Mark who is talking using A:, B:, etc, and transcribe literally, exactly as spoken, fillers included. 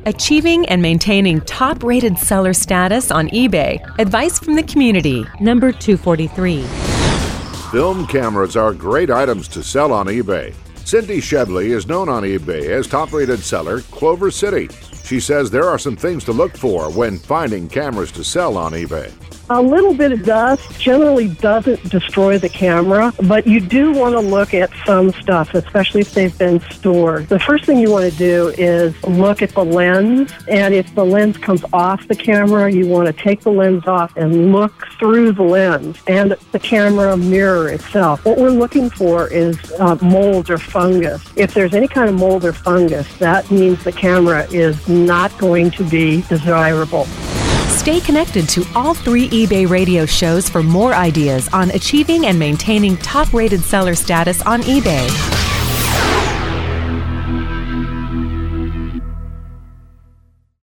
A: Achieving and maintaining top-rated seller status on eBay. Advice from the community.
B: Number two forty-three.
C: Film cameras are great items to sell on eBay. Cindy Shedley is known on eBay as top-rated seller Clover City. She says there are some things to look for when finding cameras to sell on eBay.
D: A little bit of dust generally doesn't destroy the camera, but you do want to look at some stuff, especially if they've been stored. The first thing you want to do is look at the lens, and if the lens comes off the camera, you want to take the lens off and look through the lens and the camera mirror itself. What we're looking for is uh, mold or fungus. If there's any kind of mold or fungus, that means the camera is not going to be desirable.
A: Stay connected to all three eBay radio shows for more ideas on achieving and maintaining top-rated seller status on eBay.